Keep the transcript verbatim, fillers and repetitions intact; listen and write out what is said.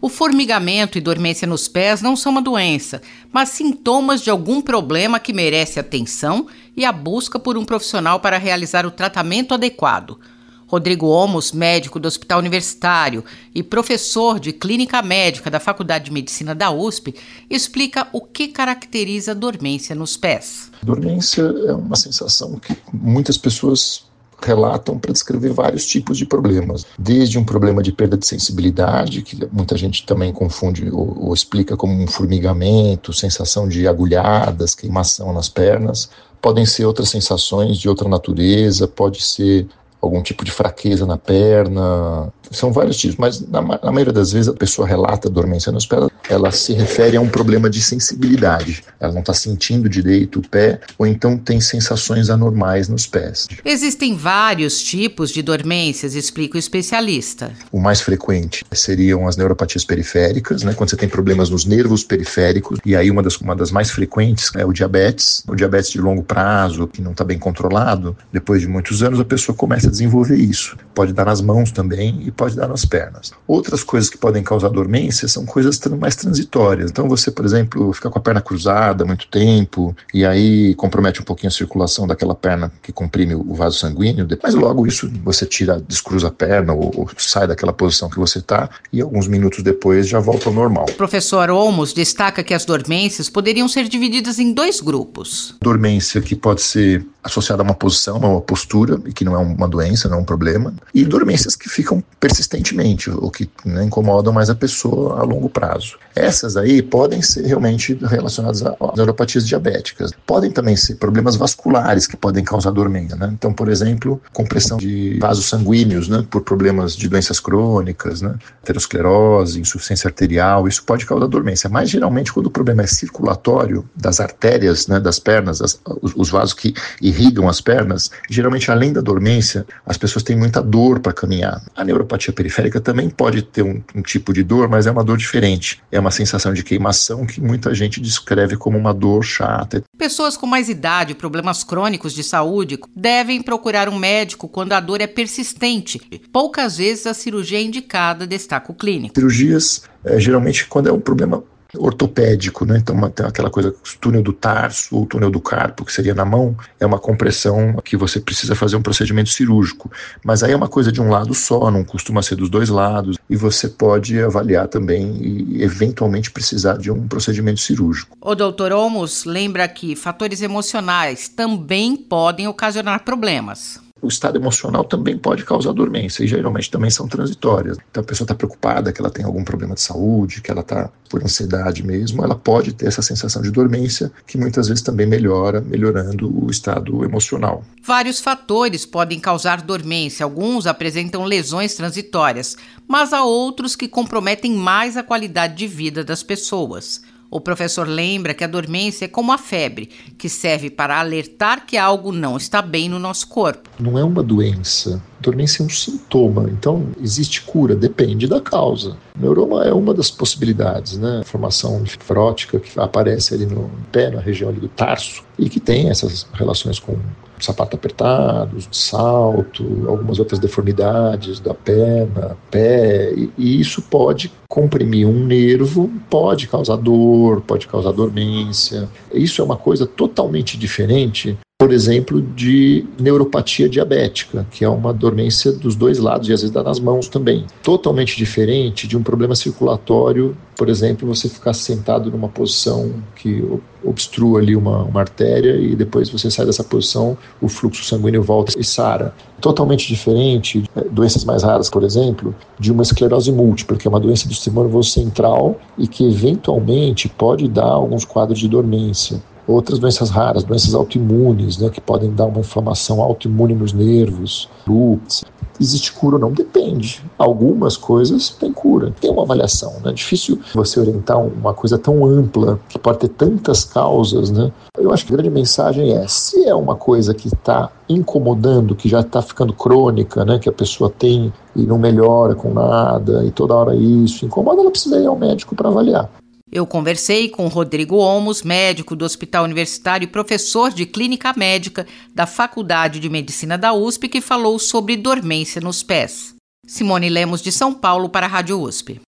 O formigamento e dormência nos pés não são uma doença, mas sintomas de algum problema que merece atenção e a busca por um profissional para realizar o tratamento adequado. Rodrigo Olmos, médico do Hospital Universitário e professor de Clínica Médica da Faculdade de Medicina da U S P, explica o que caracteriza a dormência nos pés. Dormência é uma sensação que muitas pessoas relatam para descrever vários tipos de problemas, desde um problema de perda de sensibilidade, que muita gente também confunde ou, ou explica como um formigamento, sensação de agulhadas, queimação nas pernas. Podem ser outras sensações de outra natureza, pode ser algum tipo de fraqueza na perna, são vários tipos, mas na, na maioria das vezes a pessoa relata dormência nos pés, ela se refere a um problema de sensibilidade, ela não está sentindo direito o pé, ou então tem sensações anormais nos pés. Existem vários tipos de dormências, explica o especialista. O mais frequente seriam as neuropatias periféricas, né, quando você tem problemas nos nervos periféricos, e aí uma das, uma das mais frequentes é o diabetes, o diabetes de longo prazo, que não está bem controlado, depois de muitos anos a pessoa começa a desenvolver isso. Pode dar nas mãos também e pode dar nas pernas. Outras coisas que podem causar dormência são coisas mais transitórias. Então você, por exemplo, fica com a perna cruzada há muito tempo e aí compromete um pouquinho a circulação daquela perna que comprime o vaso sanguíneo, mas logo isso você tira, descruza a perna ou, ou sai daquela posição que você está e alguns minutos depois já volta ao normal. O professor Olmos destaca que as dormências poderiam ser divididas em dois grupos. Dormência que pode ser associada a uma posição, a uma postura, e que não é uma doença, não é um problema, e dormências que ficam persistentemente, ou que, né, incomodam mais a pessoa a longo prazo. Essas aí podem ser realmente relacionadas a neuropatias diabéticas. Podem também ser problemas vasculares que podem causar dormência, né? Então, por exemplo, compressão de vasos sanguíneos, né, por problemas de doenças crônicas, né, aterosclerose, insuficiência arterial, isso pode causar dormência. Mas geralmente quando o problema é circulatório, das artérias, né, das pernas, as, os, os vasos que irrigam as pernas, geralmente além da dormência, as pessoas têm muita dor para caminhar. A neuropatia periférica também pode ter um, um tipo de dor, mas é uma dor diferente. É uma sensação de queimação que muita gente descreve como uma dor chata. Pessoas com mais idade e problemas crônicos de saúde devem procurar um médico quando a dor é persistente. Poucas vezes a cirurgia é indicada, destaca o clínico. Cirurgias, é, geralmente, quando é um problema ortopédico, né? Então tem aquela coisa, túnel do tarso ou túnel do carpo, que seria na mão, é uma compressão que você precisa fazer um procedimento cirúrgico, mas aí é uma coisa de um lado só, não costuma ser dos dois lados, e você pode avaliar também e eventualmente precisar de um procedimento cirúrgico. O doutor Olmos lembra que fatores emocionais também podem ocasionar problemas. O estado emocional também pode causar dormência e geralmente também são transitórias. Então a pessoa está preocupada que ela tem algum problema de saúde, que ela está por ansiedade mesmo, ela pode ter essa sensação de dormência que muitas vezes também melhora, melhorando o estado emocional. Vários fatores podem causar dormência, alguns apresentam lesões transitórias, mas há outros que comprometem mais a qualidade de vida das pessoas. O professor lembra que a dormência é como a febre, que serve para alertar que algo não está bem no nosso corpo. Não é uma doença. Dormência é um sintoma. Então, existe cura? Depende da causa. Neuroma é uma das possibilidades, né? Formação nefrótica que aparece ali no pé, na região ali do tarso, e que tem essas relações com sapato apertado, salto, algumas outras deformidades da perna, pé, e, e isso pode comprimir um nervo, pode causar dor, pode causar dormência. Isso é uma coisa totalmente diferente, por exemplo, de neuropatia diabética, que é uma dormência dos dois lados e às vezes dá nas mãos também. Totalmente diferente de um problema circulatório, por exemplo, você ficar sentado numa posição que obstrua ali uma, uma artéria e depois você sai dessa posição, o fluxo sanguíneo volta e sara. Totalmente diferente, doenças mais raras, por exemplo, de uma esclerose múltipla, que é uma doença do sistema nervoso central e que eventualmente pode dar alguns quadros de dormência. Outras doenças raras, doenças autoimunes, né, que podem dar uma inflamação autoimune nos nervos, lúpus. Existe cura ou não? Depende. Algumas coisas têm cura, tem uma avaliação, né? É difícil você orientar uma coisa tão ampla, que pode ter tantas causas, né? Eu acho que a grande mensagem é, se é uma coisa que está incomodando, que já está ficando crônica, né, que a pessoa tem e não melhora com nada, e toda hora isso incomoda, ela precisa ir ao médico para avaliar. Eu conversei com Rodrigo Olmos, médico do Hospital Universitário e professor de Clínica Médica da Faculdade de Medicina da U S P, que falou sobre dormência nos pés. Simone Lemos, de São Paulo, para a Rádio U S P.